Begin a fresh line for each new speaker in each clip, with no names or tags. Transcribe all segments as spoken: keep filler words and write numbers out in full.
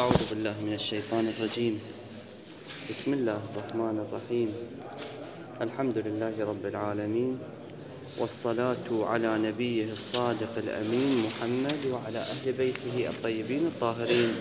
أعوذ بالله من الشيطان الرجيم. بسم الله الرحمن الرحيم. الحمد لله رب العالمين، والصلاة على نبيه الصادق الأمين محمد وعلى أهل بيته الطيبين الطاهرين.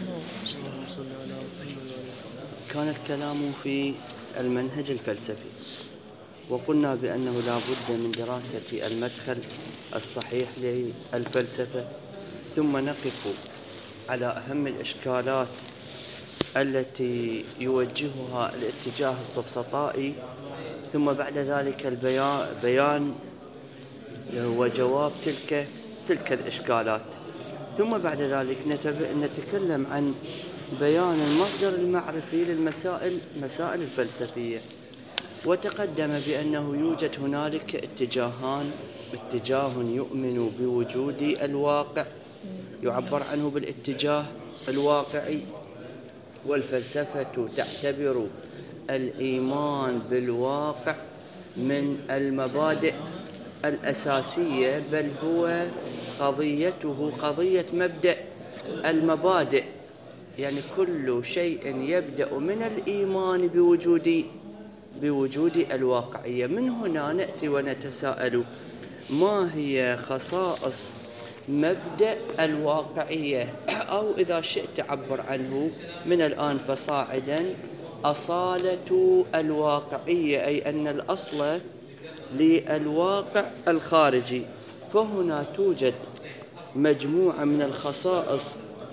كان الكلام في المنهج الفلسفي، وقلنا بأنه لا بد من دراسة المدخل الصحيح للفلسفة، ثم نقف على أهم الإشكالات التي يوجهها الاتجاه السفسطائي، ثم بعد ذلك البيان بيان وجواب تلك تلك الإشكالات، ثم بعد ذلك نتكلم عن بيان المصدر المعرفي للمسائل مسائل الفلسفية. وتقدم بأنه يوجد هنالك اتجاهان: اتجاه يؤمن بوجود الواقع يعبر عنه بالاتجاه الواقعي، والفلسفة تعتبر الإيمان بالواقع من المبادئ الأساسية، بل هو قضيته قضية مبدأ المبادئ، يعني كل شيء يبدأ من الإيمان بوجود بوجود الواقعية. من هنا نأتي ونتساءل: ما هي خصائص مبدأ الواقعية، أو إذا شئت عبر عنه من الآن فصاعدا أصالة الواقعية، أي أن الأصل للواقع الخارجي. فهنا توجد مجموعة من الخصائص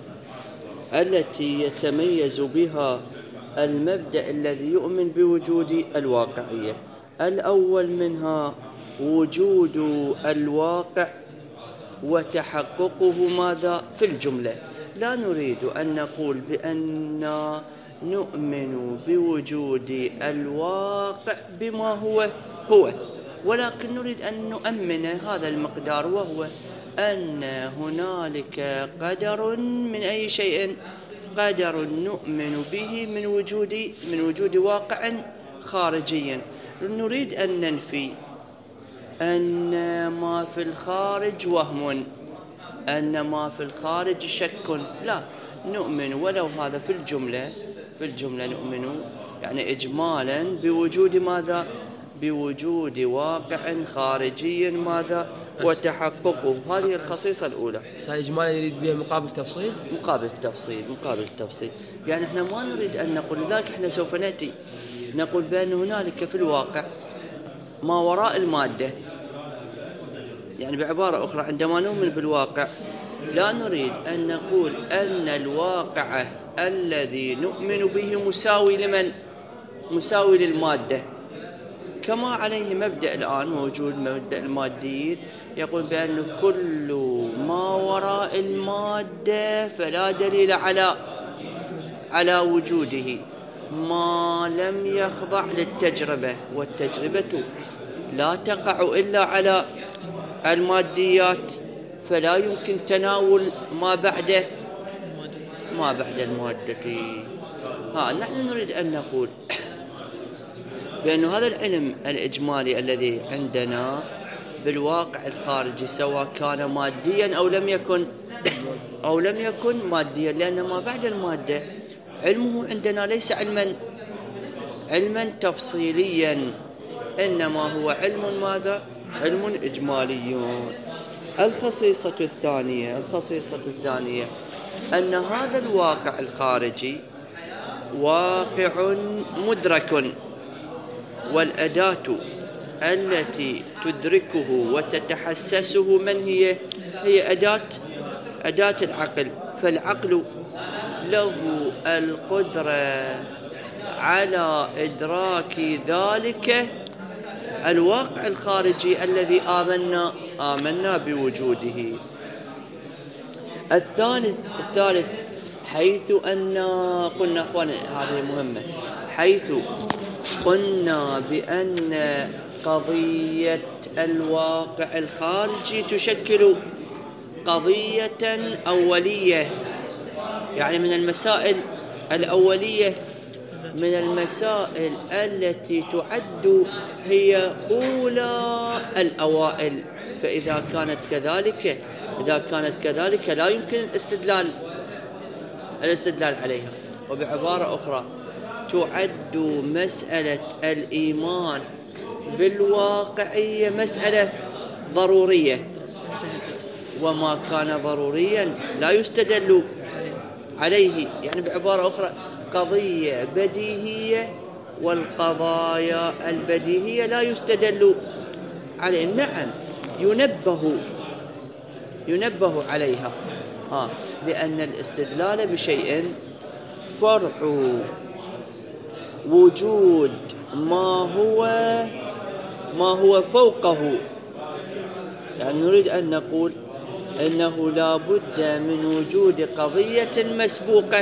التي يتميز بها المبدأ الذي يؤمن بوجود الواقعية. الأول منها وجود الواقع وتحققه ماذا في الجملة. لا نريد أن نقول بأننا نؤمن بوجود الواقع بما هو هو، ولكن نريد أن نؤمن هذا المقدار، وهو أن هنالك قدر من أي شيء، قدر نؤمن به من وجود من وجود واقع خارجيا. نريد أن ننفي أن ما في الخارج وهم، أن ما في الخارج شك. لا، نؤمن ولو هذا في الجملة في الجملة نؤمن يعني إجمالا بوجود ماذا؟ بوجود واقع خارجي ماذا؟ وتحققه. هذه الخصيصة الأولى.
إجمالا يريد بها مقابل تفصيل
مقابل تفصيل مقابل تفصيل يعني احنا ما نريد أن نقول، لذلك احنا سوف نأتي نقول بأن هنالك في الواقع ما وراء المادة. يعني بعبارة أخرى، عندما نؤمن بالواقع لا نريد أن نقول أن الواقع الذي نؤمن به مساوي لمن؟ مساوي للمادة، كما عليه مبدأ الآن موجود مبدأ الماديين، يقول بأن كل ما وراء المادة فلا دليل على على وجوده ما لم يخضع للتجربة، والتجربة لا تقع إلا على الماديات، فلا يمكن تناول ما بعد ما بعد المادة. ها نحن نريد أن نقول بأن هذا العلم الإجمالي الذي عندنا بالواقع الخارجي، سواء كان ماديا أو لم يكن أو لم يكن ماديا، لأن ما بعد المادة علمه عندنا ليس علما علما تفصيليا، إنما هو علم ماذا؟ علم إجمالي. الخصيصة الثانية الخصيصة الثانية أن هذا الواقع الخارجي واقع مدرك، والأداة التي تدركه وتتحسسه من هي؟ هي أداة أداة العقل. فالعقل له القدرة على إدراك ذلك الواقع الخارجي الذي آمنا آمنا بوجوده. الثالث الثالث حيث أن قلنا أخوان هذه مهمة، حيث قلنا بأن قضية الواقع الخارجي تشكل قضية أولية، يعني من المسائل الأولية، من المسائل التي تعد هي أولى الأوائل. فإذا كانت كذلك إذا كانت كذلك لا يمكن الاستدلال الاستدلال عليها. وبعبارة أخرى تعد مسألة الإيمان بالواقعية مسألة ضرورية، وما كان ضروريا لا يستدل عليه. يعني بعبارة أخرى قضية بديهية والقضايا البديهية لا يستدل عليه. نعم ينبه ينبه عليها آه لأن الاستدلال بشيء فرع وجود ما هو ما هو فوقه. يعني نريد أن نقول إنه لا بد من وجود قضية مسبوقة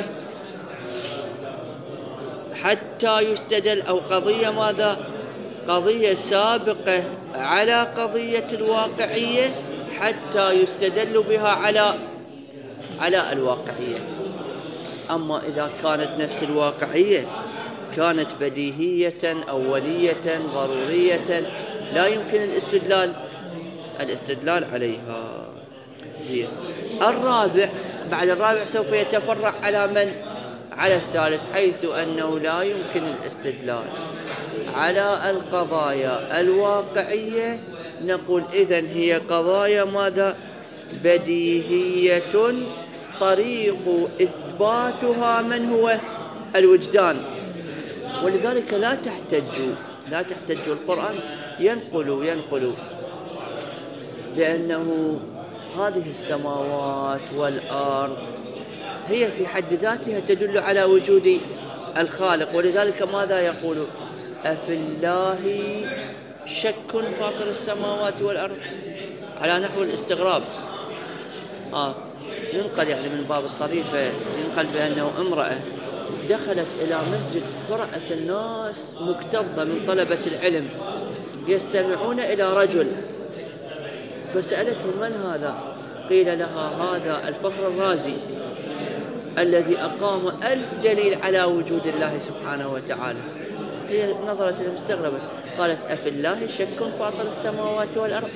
حتى يستدل، أو قضية ماذا؟ قضية سابقة على قضية الواقعية حتى يستدل بها على على الواقعية. أما إذا كانت نفس الواقعية كانت بديهية أولية ضرورية لا يمكن الاستدلال الاستدلال عليها. زين. الرابع، بعد الرابع سوف يتفرع على من؟ على الثالث، حيث أنه لا يمكن الاستدلال على القضايا الواقعية. نقول إذن هي قضايا ماذا؟ بديهية طريق إثباتها من هو؟ الوجدان. ولذلك لا تحتج لا تحتج القرآن ينقل ينقل بأنه هذه السماوات والأرض هي في حد ذاتها تدل على وجود الخالق. ولذلك ماذا يقول؟ أفي الله شك فاطر السماوات والأرض، على نحو الاستغراب. آه ينقل يعني من باب الطريفة، ينقل بأنه امرأة دخلت إلى مسجد فرأت الناس مكتظة من طلبة العلم يستمعون إلى رجل، فسألته من هذا؟ قيل لها هذا الفخر الرازي الذي أقام ألف دليل على وجود الله سبحانه وتعالى. هي نظرت إلى مستغربة قالت أفي الله شك فاطر السماوات والأرض.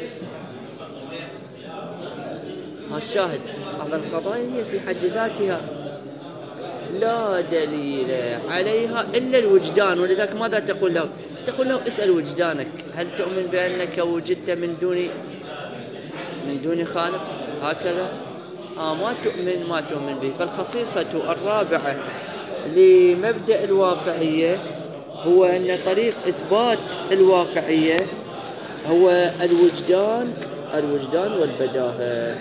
الشاهد هذا القضايا هي في حد ذاتها لا دليل عليها إلا الوجدان. ولذلك ماذا تقول له؟ تقول له اسأل وجدانك، هل تؤمن بأنك وجدت من دون من دون خالق؟ هكذا آه ما تؤمن ما تؤمن به. فالخصيصة الرابعة لمبدأ الواقعية هو أن طريق إثبات الواقعية هو الوجدان الوجدان والبداهة.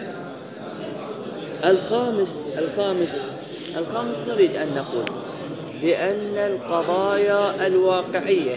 الخامس الخامس الخامس نريد أن نقول بأن القضايا الواقعية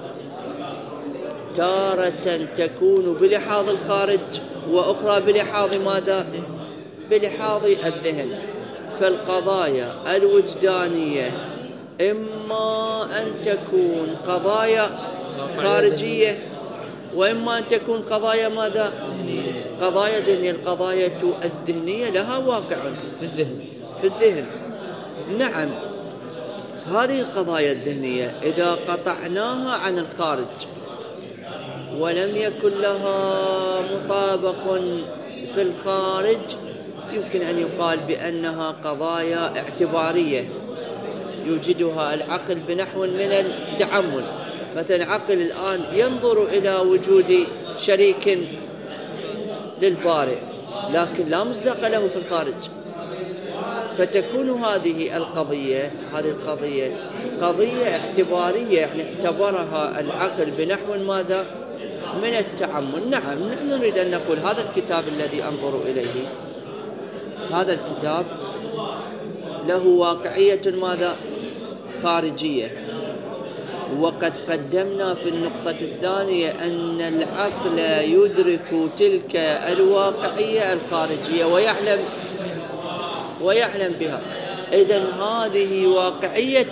تارة تكون بلحاظ الخارج وأخرى بلحاظ ماذا؟ بلحاظ الذهن. فالقضايا الوجدانية إما أن تكون قضايا خارجية وإما أن تكون قضايا ماذا؟ قضايا ذهنية. القضايا الذهنية لها واقع
في الذهن
في الذهن نعم. هذه القضايا الذهنية إذا قطعناها عن الخارج ولم يكن لها مطابق في الخارج يمكن أن يقال بأنها قضايا اعتبارية يوجدها العقل بنحو من التعمل. مثلا عقل الآن ينظر إلى وجود شريك للبارئ لكن لا مصداق له في الخارج، فتكون هذه القضية هذه القضية قضية اعتبارية، يعني اعتبرها العقل بنحو ماذا؟ من التعمل. نعم نحن نريد أن نقول هذا الكتاب الذي أنظر إليه هذا الكتاب له واقعية ماذا؟ خارجية. وقد قدمنا في النقطة الثانية أن العقل يدرك تلك الواقعية الخارجية ويعلم ويعلم بها. إذن هذه واقعية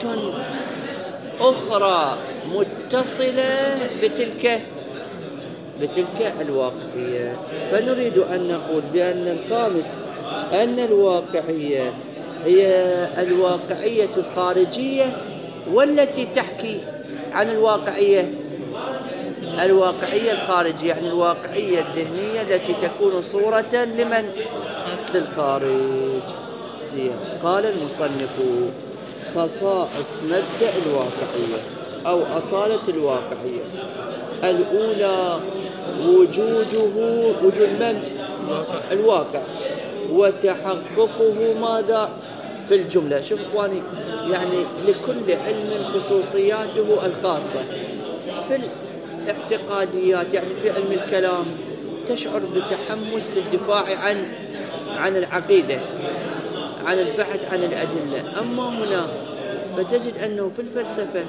أخرى متصلة بتلك بتلك الواقعية. فنريد أن نقول بأن الخامس أن الواقعية هي الواقعية الخارجية والتي تحكي عن الواقعية الواقعية الخارجية، يعني الواقعية الذهنية التي تكون صورة لمن؟ للخارج. زين. قال المصنف خصائص مبدأ الواقعية أو أصالة الواقعية. الأولى وجوده وجود من؟ الواقع، وتحققه ماذا؟ في الجملة. شوف إخواني، يعني لكل علم خصوصياته الخاصة. في الاعتقاديات يعني في علم الكلام تشعر بتحمس للدفاع عن عن العقيدة، عن البحث عن الأدلة. أما هنا فتجد أنه في الفلسفة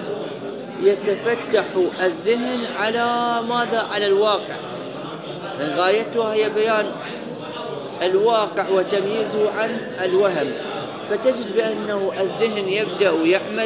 يتفتح الذهن على ماذا؟ على الواقع. غايتها هي بيان الواقع وتمييزه عن الوهم. فتجد بأنه الذهن يبدأ يعمل،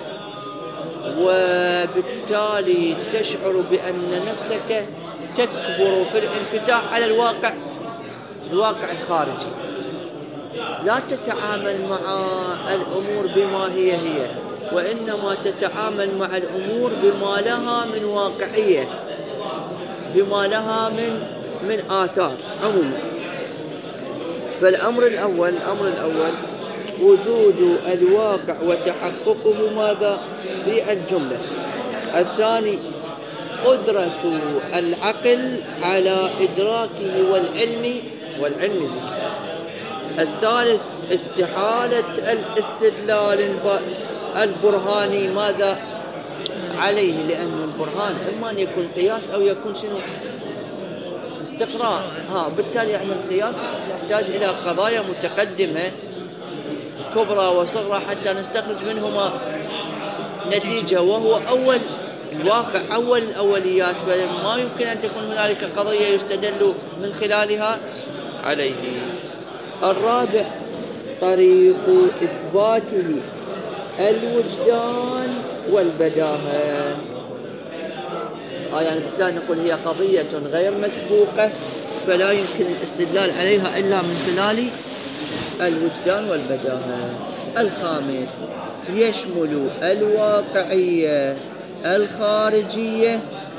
وبالتالي تشعر بأن نفسك تكبر في الانفتاح على الواقع، الواقع الخارجي. لا تتعامل مع الأمور بما هي هي، وإنما تتعامل مع الأمور بما لها من واقعية، بما لها من من آثار عموما. فالأمر الأول الأمر الأول وجود الواقع وتحققه ماذا؟ في الجملة. الثاني قدرة العقل على إدراكه والعلم والعلم به. الثالث استحالة الاستدلال البرهاني ماذا؟ عليه، لأن البرهان إما أن يكون قياس أو يكون شنو؟ استقراء. ها بالتالي يعني القياس يحتاج إلى قضايا متقدمة كبرى وصغرى حتى نستخرج منهما نتيجة، وهو أول الواقع، أول الأوليات، فما يمكن أن تكون هنالك قضية يستدل من خلالها عليه. الرابع طريق إثباته الوجدان والبداهة. آه يعني بالتالي نقول هي قضية غير مسبوقة، فلا يمكن الاستدلال عليها إلا من خلال الوجدان والبداهة. الخامس يشمل الواقعية الخارجية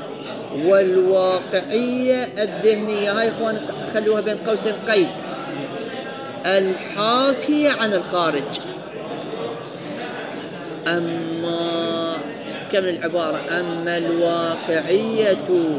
والواقعية الذهنية. هاي إخوان خلوها بين قوسين قيد، الحاكية عن الخارج. أما كم العبارة؟ أما الواقعية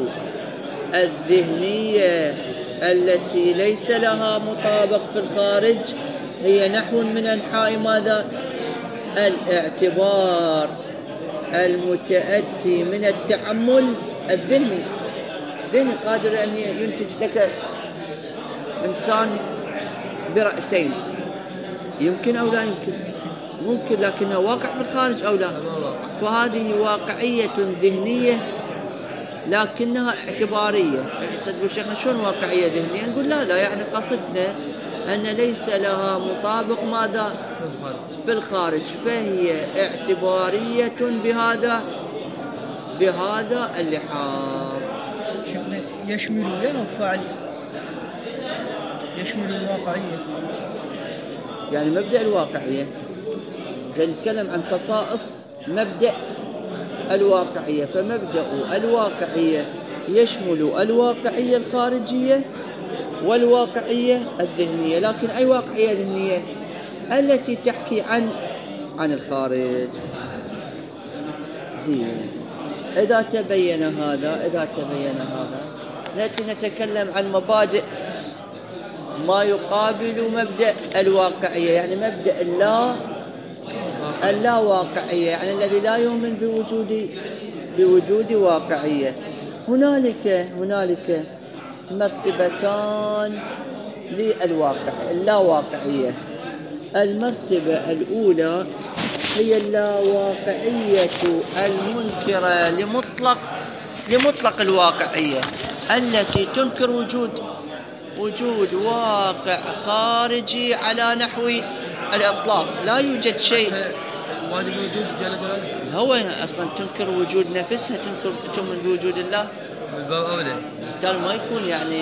الذهنية التي ليس لها مطابق في الخارج هي نحو من أنحاء ماذا؟ الاعتبار المتأتي من التأمل الذهني. ذهني قادر أن ينتج لك إنسان برأسين، يمكن أو لا يمكن، ممكن، لكنه واقع في الخارج أو لا. فهذه واقعية ذهنية لكنها اعتبارية. يقول شيخنا شلون واقعية ذهنية؟ نقول لا لا، يعني قصدنا أن ليس لها مطابق ماذا؟ في الخارج، فهي اعتبارية بهذا بهذا اللحاظ.
يشمل لها فعل، يشمل الواقعية،
يعني مبدأ الواقعية. نتكلم عن خصائص مبدأ الواقعية، فمبدأ الواقعية يشمل الواقعية الخارجية والواقعية الذهنية. لكن أي واقعية ذهنية؟ التي تحكي عن عن الخارج. زين. إذا تبين هذا إذا تبين هذا نأتي نتكلم عن مبادئ ما يقابل مبدأ الواقعية، يعني مبدأ اللا اللا واقعية، يعني الذي لا يؤمن بوجود بوجود واقعية. هنالك هنالك مرتبتان للواقع اللا واقعية. المرتبة الأولى هي اللاواقعية المنكرة لمطلق لمطلق الواقعية، التي تنكر وجود وجود واقع خارجي على نحو الإطلاق. لا يوجد شيء
واجب وجود جل جلاله،
هو أصلا تنكر وجود نفسها، تنكر تؤمن بوجود الله
بالباب أولى.
بالتالي ما يكون يعني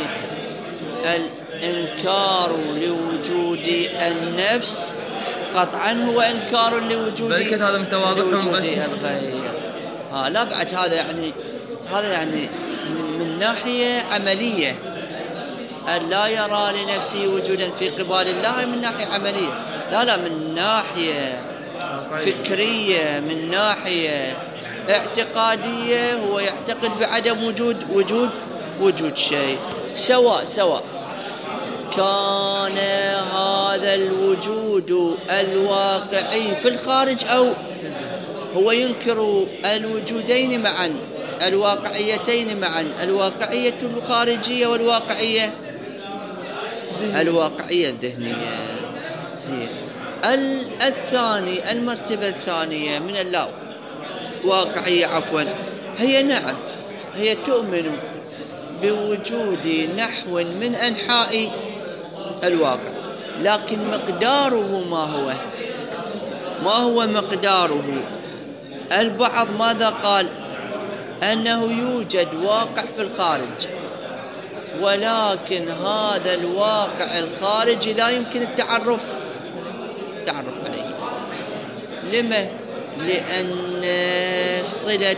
الإنكار لوجود النفس قطعا هو إنكار لوجود
بل هذا متواضع بس
الغير. ها لا بعد هذا يعني هذا يعني من ناحية عملية أن لا يرى لنفسه وجودا في قبال الله من ناحية عملية، لا لا من ناحية فكرية، من ناحية اعتقادية، هو يعتقد بعدم وجود وجود وجود شيء، سواء سواء كان هذا الوجود الواقعي في الخارج أو هو ينكر الوجودين معا، الواقعيتين معا، الواقعية الخارجية والواقعية الواقعية الذهنية. زين. الثاني المرتبة الثانية من اللا واقعية عفوا هي نعم هي تؤمن بوجود نحو من أنحاء الواقع، لكن مقداره ما هو ما هو مقداره؟ البعض ماذا قال؟ أنه يوجد واقع في الخارج، ولكن هذا الواقع الخارجي لا يمكن التعرف التعرف عليه. لما؟ لأن صلة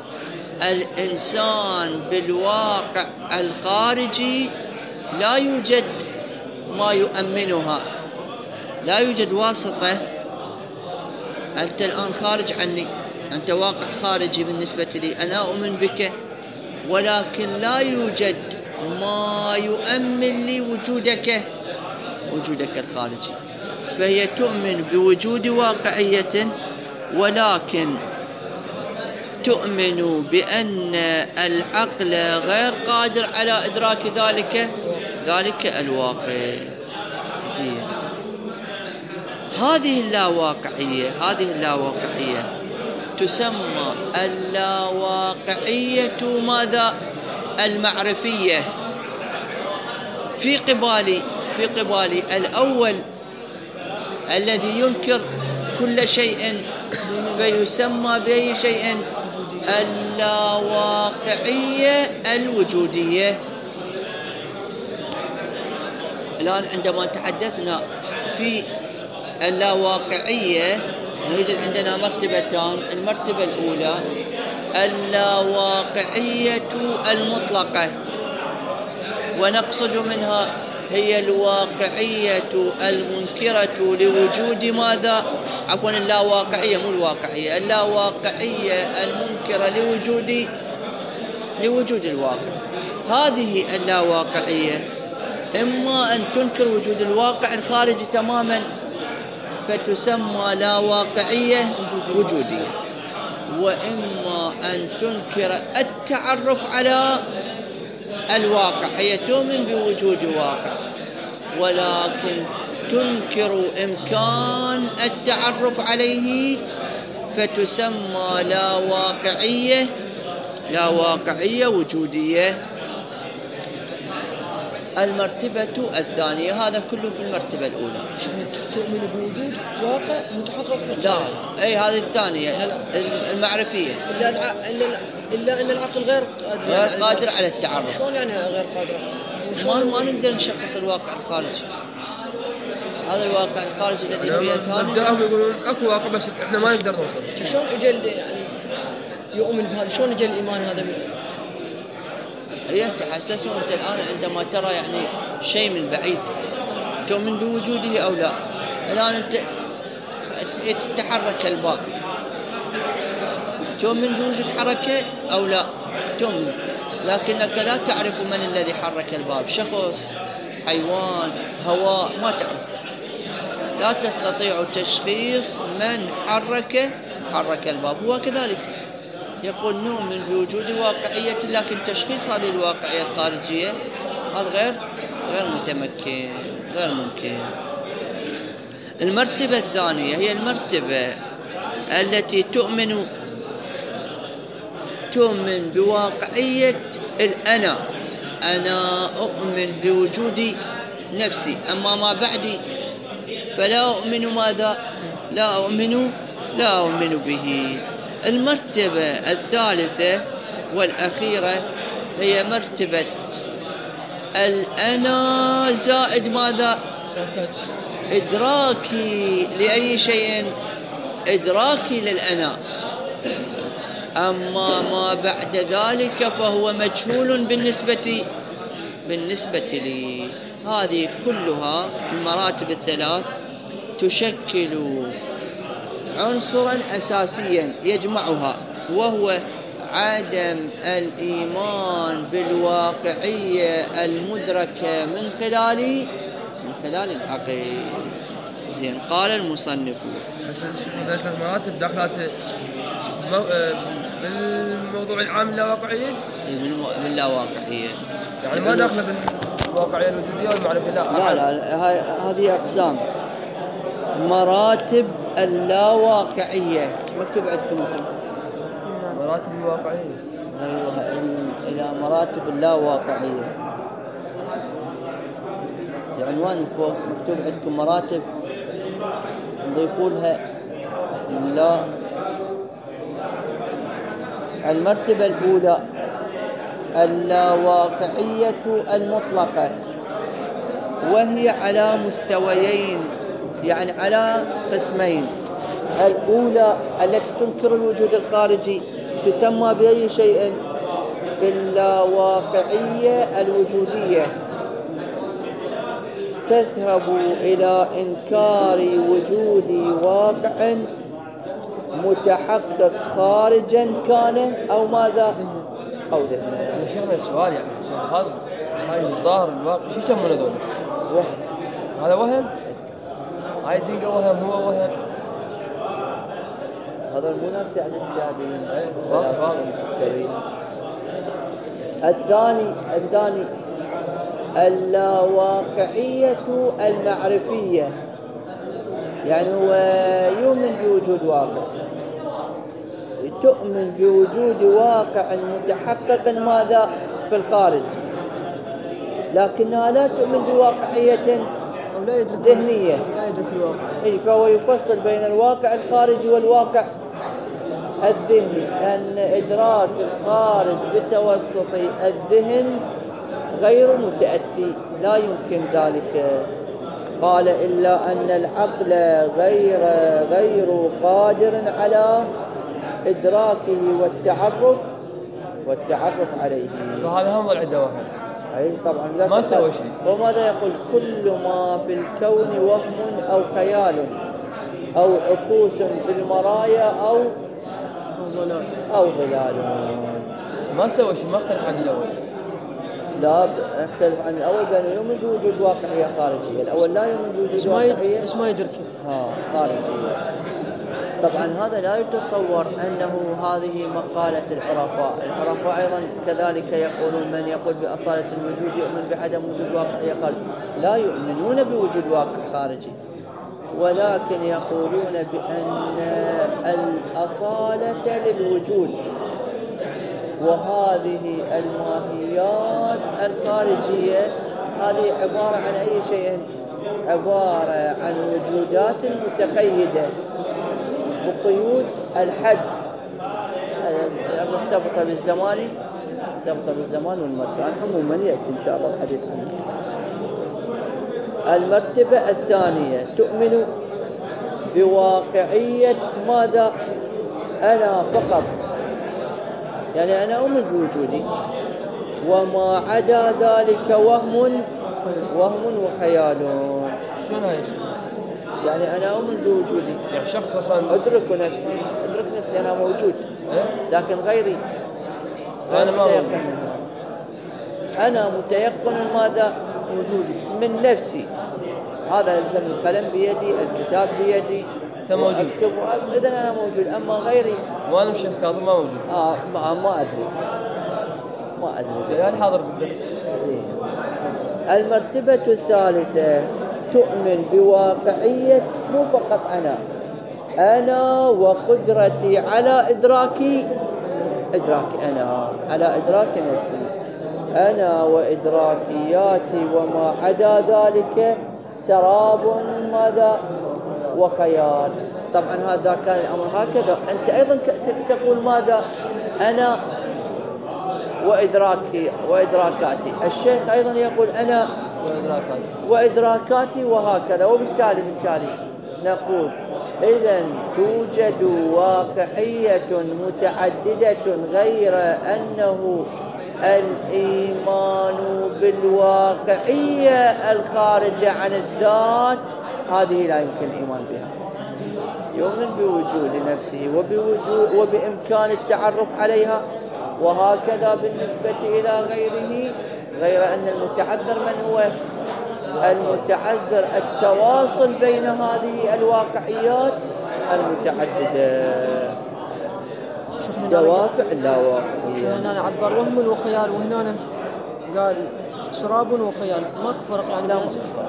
الإنسان بالواقع الخارجي لا يوجد ما يؤمنها، لا يوجد واسطة. أنت الآن خارج عني، أنت واقع خارجي بالنسبة لي، أنا أؤمن بك، ولكن لا يوجد ما يؤمن لي وجودك وجودك الخارجي. فهي تؤمن بوجود واقعية، ولكن تؤمن بأن العقل غير قادر على إدراك ذلك ذلك الواقع. زين. هذه اللاواقعية هذه اللاواقعية تسمى اللاواقعية ماذا؟ المعرفية. في قبال في قبال الأول الذي ينكر كل شيء فيسمى بأي شيء؟ اللاواقعية الوجودية. الآن عندما تحدثنا في اللاواقعية نوجد عندنا مرتبتان. المرتبة الأولى اللاواقعية المطلقة، ونقصد منها هي الواقعية المنكرة لوجود ماذا؟ عفوا اللاواقعية مو الواقعية، اللاواقعية المنكرة لوجود لوجود الواقع. هذه اللاواقعية إما أن تنكر وجود الواقع الخارجي تماما فتسمى لاواقعية وجودية، وإما أن تنكر التعرف على الواقع. هي تؤمن بوجود واقع ولكن تنكر إمكان التعرف عليه، فتسمى لاواقعية لاواقعية وجودية. المرتبة الثانية هذا كله في المرتبة الأولى.
تؤمن بوجود واقع متحقق؟
لا أي هذه الثانية المعرفية.
إلا الع... إلا إلا أن العقل غير قادر
غير قادر على التعرف.
شلون يعني غير قادر؟
ما ما نقدر نشخص الواقع الخارجي. هذا الواقع الخارجي الذي فيه ثاني.
بدأهم يقولون أكو واقع بس إحنا ما نقدر نوصل.
شلون أجل يعني يؤمن بهذا؟ شلون أجل الإيمان هذا منه؟
إيه تحسسوا أنت الآن عندما ترى يعني شيء من بعيد تؤمن بوجوده أو لا. الآن أنت تتحرك الباب تؤمن بوجود حركة أو لا؟ تؤمن، لكنك لا تعرف من الذي حرك الباب، شخص، حيوان، هواء، ما تعرف، لا تستطيع تشخيص من حرك حرك الباب. هو كذلك يقول نؤمن بوجود واقعية، لكن تشخيص هذه الواقعية الخارجية هذا غير غير متمكن، غير ممكن. المرتبة الثانية هي المرتبة التي تؤمن تؤمن بواقعية الأنا. أنا أؤمن بوجود نفسي، أما ما بعدي فلا أؤمن ماذا؟ لا أؤمن لا أؤمن به. المرتبة الثالثة والأخيرة هي مرتبة الأنا زائد ماذا؟ إدراكي لأي شيء، إدراكي للأنا. أما ما بعد ذلك فهو مجهول بالنسبة بالنسبة لي. هذه كلها المراتب الثلاث تشكل عنصرا أساسيا يجمعها، وهو عدم الإيمان بالواقعية المدركة من خلال من خلال العقل. زين، قال المصنف
بس ذلك المراتب دخلت بالموضوع العام اللاواقعية،
من اللاواقعية،
يعني ما داخله بالواقعية الوجودية والمعرفة. لا
لا لا، هذه أقسام. مراتب اللاواقعية مكتوب عندكم
مراتب الواقعية.
أيوة، إلى مراتب اللاواقعية. العنوان فوق مكتوب عندكم مراتب، نضيفوا لها لا. المرتبة الأولى اللاواقعية المطلقة، وهي على مستويين، يعني على قسمين. الأولى التي تنكر الوجود الخارجي تسمى بأي شيء؟ باللاواقعية الوجودية، تذهب إلى إنكار وجود واقع متحقق خارجا كان أو ماذا أو ذهنه.
شيخنا السؤال يعني هذا هاي الظاهر الواقع شو يسمونه ذول؟
وهم.
هذا وهم؟ هاي الدنيا وهم، هو وهم.
هذا المنافس يعني الجابين.
ايه
الثاني الثاني اللاواقعية المعرفية، يعني هو يؤمن بوجود واقع، تؤمن بوجود واقع متحقق ماذا في الخارج، لكنها لا تؤمن بواقعية ذهنية. إيه، فهو يفصل بين الواقع الخارجي والواقع الذهني، أن إدراك الخارج بتوسط الذهن غير متأتي، لا يمكن ذلك. قال إلا أن العقل غير غير قادر على إدراكه والتعرف والتعرف عليه.
فهذا هم العدة وهم.
أي طبعا
ما سوى شيء.
وماذا يقول؟ كل ما في الكون وهم أو خيال أو عكوس في المرايا أو أو ظلال.
ما سوى شيء، ما اختلف عن الأول.
لا اختلف عن الأول، بأنه يؤمن بوجود واقعية خارجية. الأول لا يؤمن بوجود واقعية
بس ما يدرك
ها خارجية. طبعا هذا لا يتصور أنه هذه مقالة الحرفاء. الحرفاء أيضا كذلك يقولون من يقول بأصالة الوجود يؤمن بعدم وجود واقعية خارجية. لا يؤمنون بوجود واقع خارجي، ولكن يقولون بأن الأصالة للوجود، وهذه الماهيات الخارجية هذه عبارة عن أي شيء؟ عبارة عن وجودات متقيدة بقيود الحد مرتبطة بالزمان مرتبطة بالزمان والمكان. عموما يأتي إن شاء الله الحديث عنه. المرتبة الثانية تؤمن بواقعية ماذا؟ أنا فقط، يعني أنا أؤمن بوجودي، وما عدا ذلك وهم وهم وخيال.
شنو هاي؟
يعني أنا أؤمن بوجودي،
يعني شخص أصلا
أدرك نفسي أدرك نفسي أنا موجود، لكن غيري
أنا ما
متيقن. أنا متيقن ماذا؟ وجودي من نفسي. هذا يلزم القلم بيدي، الكتاب بيدي،
موجود.
إذا أنا موجود، أما غيري
وأنا مش كاظم ما موجود.
آه ما, ما أدري ما أدري
يعني حاضر بالدرس.
المرتبة الثالثة تؤمن بواقعية مو فقط أنا أنا وقدرتي على إدراكي إدراكي أنا على إدراك نفسي، أنا وإدراكياتي، وما عدا ذلك سراب ماذا وخيال. طبعا هذا كان الأمر هكذا. أنت أيضا تقول ماذا؟ أنا وإدراكي وإدراكاتي. الشيخ أيضا يقول أنا
وإدراكاتي
وإدراكاتي، وهكذا. وبالتالي بالتالي نقول إذن توجد واقعية متعددة غير أنه الإيمان بالواقعية الخارجة عن الذات هذه لا يمكن الإيمان بها. يؤمن بوجود نفسه وبوجود وبإمكان التعرف عليها، وهكذا بالنسبة إلى غيره، غير أن المتعذر من هو؟ المتعذر التواصل بين هذه الواقعيات المتعددة، دوافع اللاواقعية.
هنا عبر وهم وخيال، وهنا قال شراب وخيال، ما فرق يعني.
لا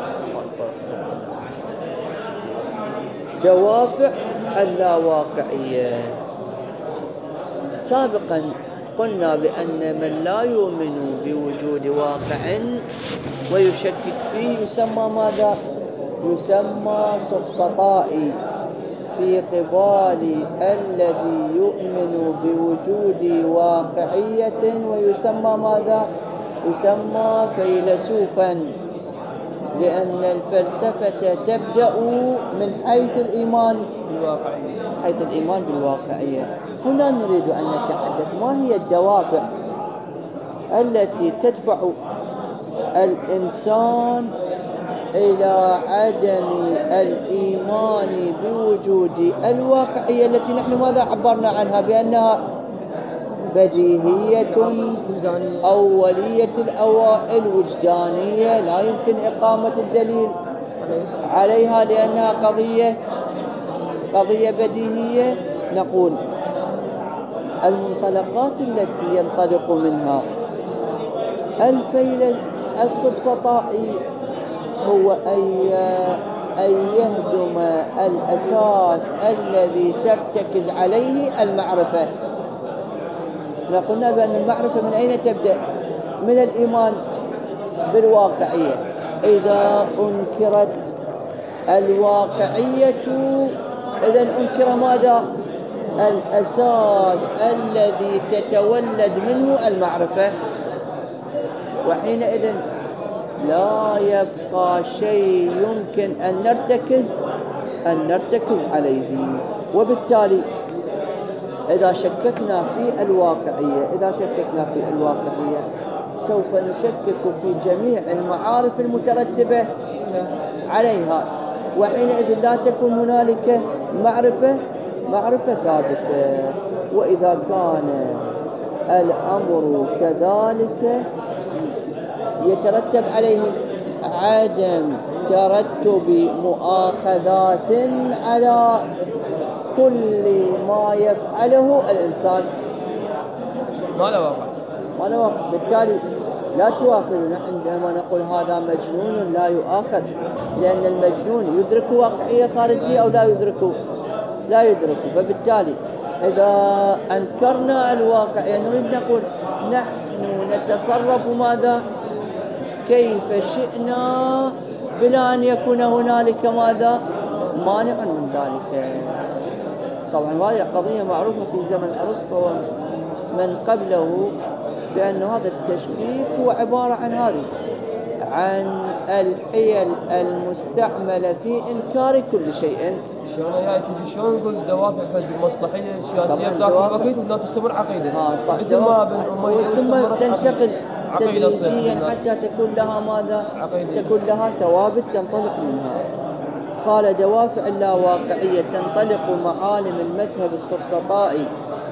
دوافع اللاواقعية. سابقا قلنا بأن من لا يؤمن بوجود واقع ويشكك فيه يسمى ماذا؟ يسمى سفسطائي في قبال الذي يؤمن بوجود واقعية، ويسمى ماذا؟ يسمى فيلسوفا، لأن الفلسفة تبدأ من حيث الإيمان بالواقعية، حيث الإيمان بالواقعية. هنا نريد أن نتحدث ما هي الدوافع التي تدفع الإنسان إلى عدم الإيمان بوجود الواقعية التي نحن ماذا عبرنا عنها بأنها بديهية أولية الأوائل وجدانية لا يمكن إقامة الدليل عليها لأنها قضية قضية بديهية. نقول المنطلقات التي ينطلق منها الفيلسوف السفسطائي هو أن يهدم الأساس الذي ترتكز عليه المعرفة. قلنا بأن المعرفة من أين تبدأ؟ من الإيمان بالواقعية. إذا أنكرت الواقعية إذا أنكر ماذا؟ الأساس الذي تتولد منه المعرفة، وحينئذ لا يبقى شيء يمكن أن نرتكز أن نرتكز عليه. وبالتالي إذا شككنا في الواقعية إذا شككنا في الواقعية سوف نشكك في جميع المعارف المترتبة عليها، وحينئذ لا تكون هنالك معرفة معرفة ثابتة. وإذا كان الأمر كذلك يترتب عليه عدم ترتب مؤاخذات على كل ما يفعله الإنسان.
ما له واقع
ما له واقع. بالتالي لا تؤاخذنا عندما نقول هذا مجنون لا يؤاخذ، لأن المجنون يدرك واقعية خارجية أو لا يدركه؟ لا يدركه. فبالتالي إذا أنكرنا الواقعية نريد نقول نحن نتصرف ماذا؟ كيف شئنا بلا أن يكون هنالك ماذا؟ مانع من ذلك. طبعا هذه قضية معروفة في زمن أرسطو ومن قبله، بأن هذا التشكيك هو عبارة عن هذه عن الحيل المستعملة في إنكار كل شيء.
شلون يعني تجي شلون نقول دوافع المصلحية السياسية بذاك الوقت لا تستمر عقيدة، مثل ما
ثم تنتقل تدريجيا حتى تكون لها ماذا؟ عقيدة. تكون لها ثوابت تنطلق منها. قال دوافع اللاواقعية تنطلق معالم المذهب السفسطائي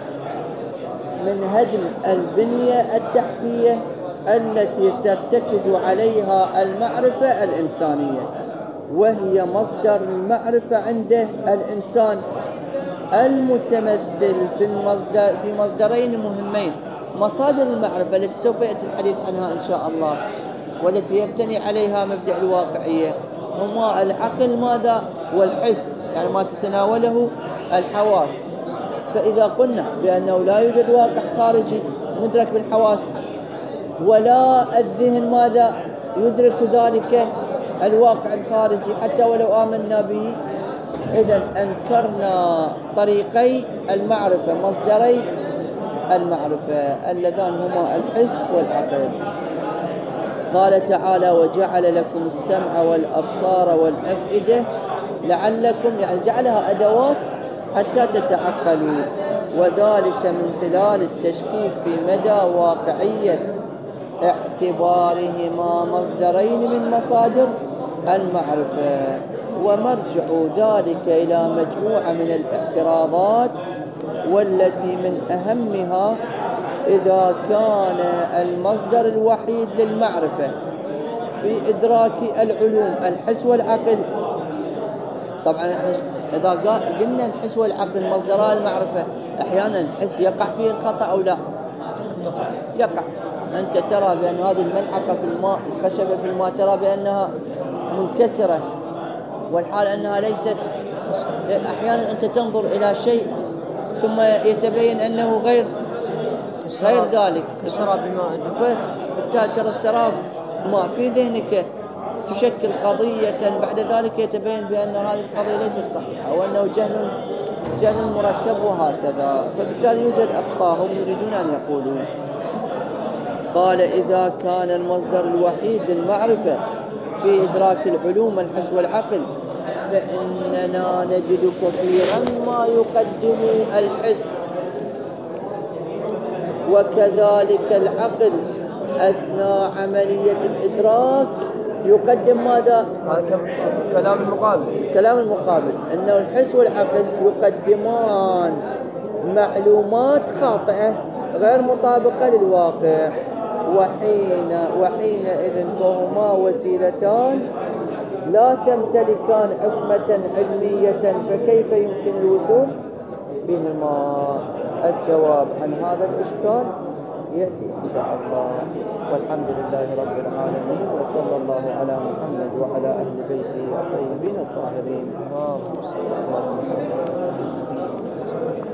من هدم البنية التحتية التي ترتكز عليها المعرفة الإنسانية، وهي مصدر المعرفة عنده الإنسان المتمثل في المصدر في مصدرين مهمين. مصادر المعرفة التي سوف يأتي الحديث عنها إن شاء الله والتي يبتني عليها مبدأ الواقعية هما العقل ماذا؟ والحس، يعني ما تتناوله الحواس. فإذا قلنا بأنه لا يوجد واقع خارجي مدرك بالحواس ولا الذهن ماذا؟ يدرك ذلك الواقع الخارجي حتى ولو آمنا به، إذن أنكرنا طريقي المعرفة، مصدري المعرفة اللذان هما الحس والعقل. قال تعالى وجعل لكم السمع والأبصار والأفئدة لعلكم، يعني جعلها أدوات حتى تتعقلوا.
وذلك من خلال التشكيك في مدى واقعية اعتبارهما مصدرين من مصادر المعرفة، ومرجع ذلك إلى مجموعة من الاعتراضات، والتي من أهمها إذا كان المصدر الوحيد للمعرفة في إدراك العلوم الحس والعقل. طبعا إذا قلنا الحس والعقل مصدرا المعرفة، أحيانا الحس يقع فيه الخطأ أو لا؟ يقع. أنت ترى بأن هذه الملحقة في الماء، الخشبة في الماء، ترى بأنها منكسرة والحال أنها ليست. أحيانا أنت تنظر إلى شيء ثم يتبين أنه غير غير ذلك.
السراب بماء،
بالتالي ترى السراب ماء في ذهنك تشكل قضية، بعد ذلك يتبين بأن هذه القضية ليست صحيحة أو أنه جهل جهل مركب وهكذا. فبالتالي يوجد أخطاء هم يريدون أن يقولوا. قال إذا كان المصدر الوحيد للمعرفة في إدراك العلوم الحس والعقل، فإننا نجد كثيرا ما يقدم الحس وكذلك العقل أثناء عملية الإدراك يقدم ماذا؟
هذا كلام المقابل.
كلام المقابل أنه الحس والعقل يقدمان معلومات خاطئة غير مطابقة للواقع، وحين وحينئذ فهما وسيلتان لا تمتلكان عصمة علمية، فكيف يمكن الوصول بهما؟ الجواب عن هذا الإشكال يأتي إن شاء الله. والحمد لله رب العالمين، وصلى الله على محمد وعلى أهل بيته الطيبين الطاهرين.